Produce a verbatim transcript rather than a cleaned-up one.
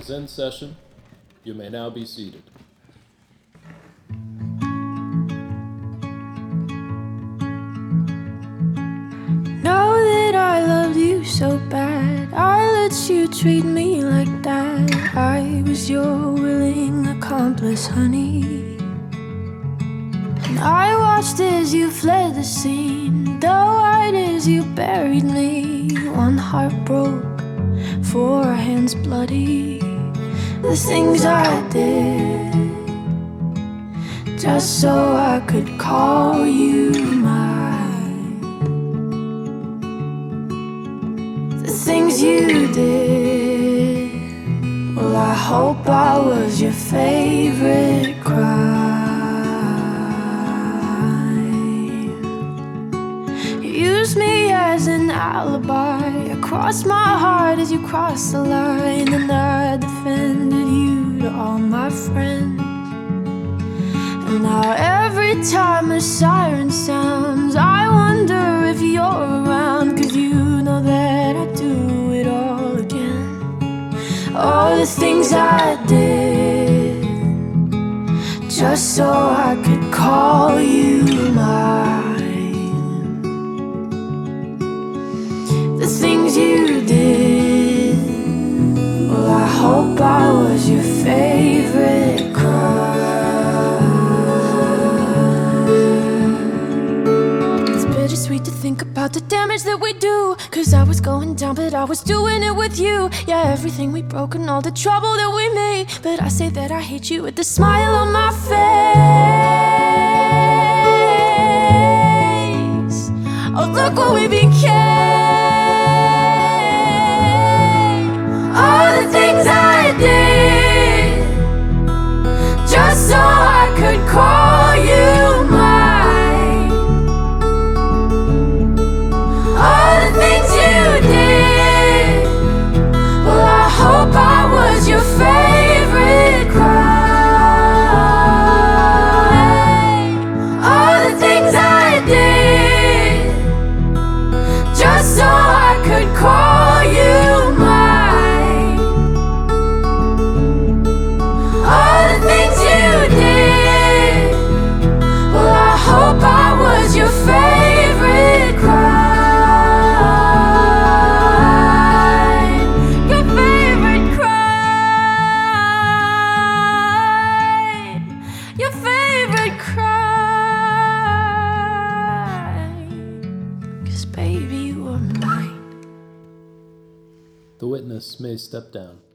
is in session. You may now be seated. Know that I loved you so bad, I let you treat me like that. I was your willing accomplice, honey. And I watched as you fled the scene, though-eyed as you buried me. One heart broke, four hands bloody. The things I did, just so I could call you mine. The things you did, well, I hope I was your favorite crime. You used me as an alibi, I crossed my heart as you crossed the line, and I defended you to all my friends. And now every time a siren sounds, I wonder if you're around, 'cause you know that I do it all again. All the things I did, just so I could call you mine. The things you did, well, I hope I was your favorite crime. Sweet to think about the damage that we do, 'cause I was going down but I was doing it with you. Yeah, everything we broke and all the trouble that we made, but I say that I hate you with a smile on my face. Oh, look what we became. All the things I did, just so I could call you mine. Your favorite crime. All the things I did, just so I could call you mine. All the things you did, well, I hope I was your favorite crime. Your favorite crime, 'cause baby, you were mine. The witness may step down.